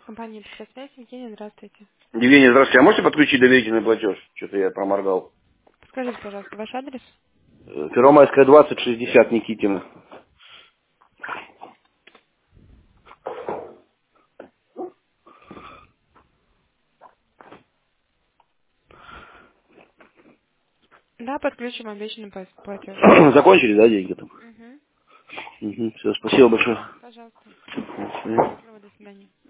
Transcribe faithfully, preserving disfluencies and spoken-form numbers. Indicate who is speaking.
Speaker 1: Компания «Петросвязь». Евгения, здравствуйте.
Speaker 2: Евгений, здравствуйте. А можете подключить доверительный платеж? Что-то я проморгал.
Speaker 1: Скажите, пожалуйста, ваш адрес?
Speaker 2: Э, Первомайская, двадцать, шестьдесят, Никитина.
Speaker 1: Да, подключим обещанный пла- платеж.
Speaker 2: Закончили, да, деньги там?
Speaker 1: Угу.
Speaker 2: Угу. Все, спасибо большое.
Speaker 1: Пожалуйста.
Speaker 2: До свидания.
Speaker 1: Счастливо, до свидания.